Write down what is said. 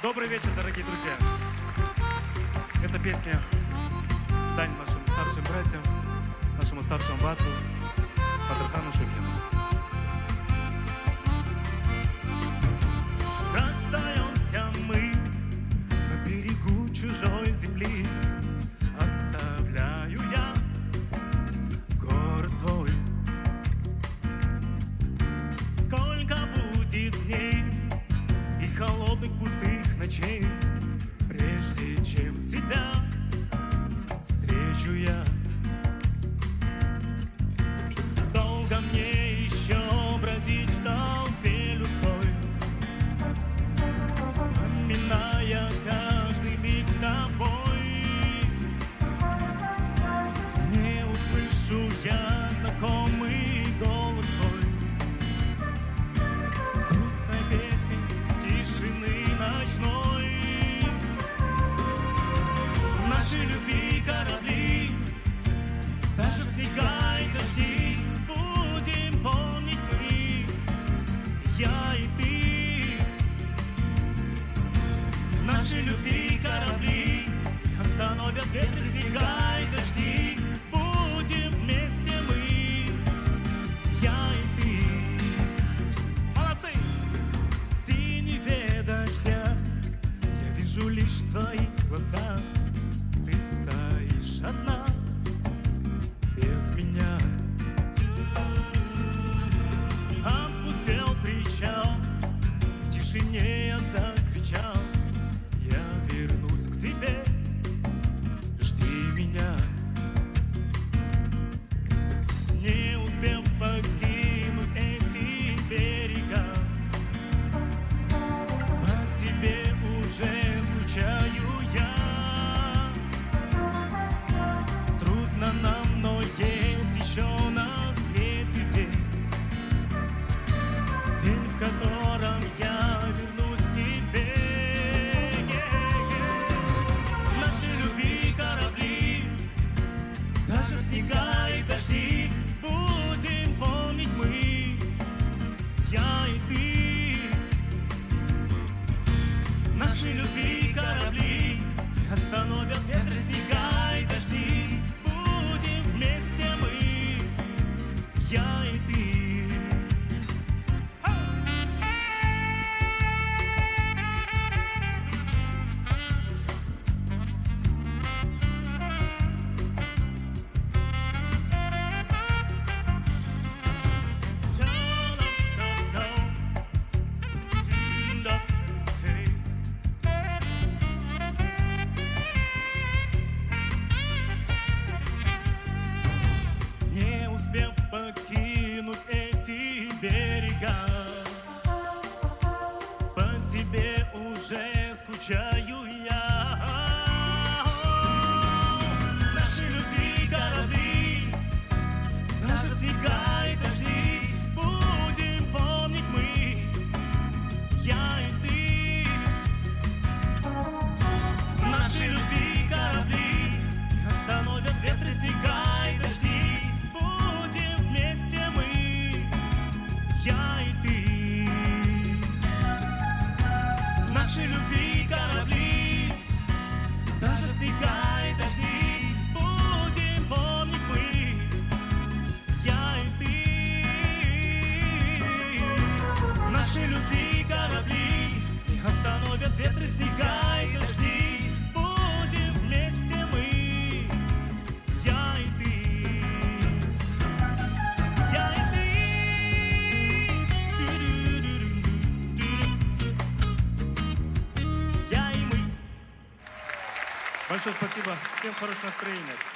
Добрый вечер, дорогие друзья. Эта песня дань нашим старшим братьям, нашему старшему брату Батырхану Шукину. Расстаемся мы на берегу чужой земли. Оставляю я город твой. Сколько будет дней и холодных пустых ночей, прежде чем тебя встречу я. Долго мне еще бродить в толпе людской, вспоминая каждый миг с тобой. Не услышу я знакомый голос твой в грустной песне тишины ночной. Наши любви корабли, даже снега и дожди, будем помнить мы, я и ты. Наши любви корабли остановят ветры, снега и дожди, будем вместе мы, я и ты. Молодцы! В синеве дождя я вижу лишь твои глаза. Ты стоишь одна, без меня. Опустел причал, в тишине я закричал: я вернусь к тебе, жди меня. Не успев покинуть эти берега, по тебе уже скучаю я. Трудно нам, но есть еще на свете день, день, в котором я вернусь к тебе. Наши любви корабли, даже снега и дожди, будем помнить мы, я и ты. Наши любви корабли остановят ветры, снега и дожди, будем вместе мы, я и ты. Не успев покинуть эти берега, по тебе уже скучаю я. Наши любви корабли, даже снега и дожди, будем помнить мы, я и ты. Наши любви корабли остановят ветры, снега и дожди, будем вместе мы, я и ты. Наши любви корабли, даже снега и дожди, будем помнить мы, я и ты. Наши любви корабли остановят ветры, снега и дожди, будем вместе мы, я и ты. Я и ты. Я и мы. Большое спасибо. Всем хорошего настроения.